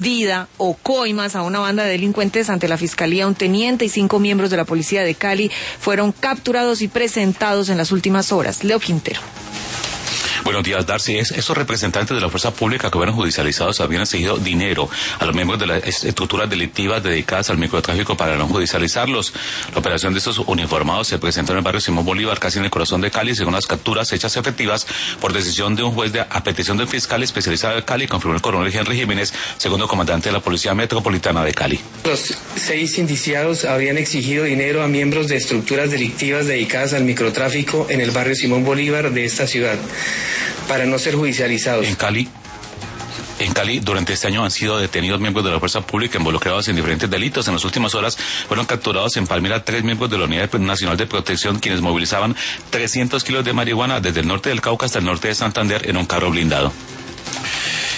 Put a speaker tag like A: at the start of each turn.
A: Dida o coimas a una banda de delincuentes. Ante la Fiscalía, un teniente y 5 miembros de la Policía de Cali fueron capturados y presentados en las últimas horas. Leo Quintero.
B: Buenos días, Darcy. Estos representantes de la fuerza pública que fueron judicializados habían exigido dinero a los miembros de las estructuras delictivas dedicadas al microtráfico para no judicializarlos. La operación de estos uniformados se presentó en el barrio Simón Bolívar, casi en el corazón de Cali, según las capturas hechas efectivas por decisión de un juez a petición del fiscal especializado de Cali, confirmó el coronel Henry Jiménez, segundo comandante de la Policía Metropolitana de Cali.
C: Los 6 indiciados habían exigido dinero a miembros de estructuras delictivas dedicadas al microtráfico en el barrio Simón Bolívar de esta ciudad, para no ser judicializados.
B: En Cali, durante este año han sido detenidos miembros de la fuerza pública involucrados en diferentes delitos. En las últimas horas fueron capturados en Palmira 3 miembros de la Unidad Nacional de Protección, quienes movilizaban 300 kilos de marihuana desde el norte del Cauca hasta el norte de Santander en un carro blindado.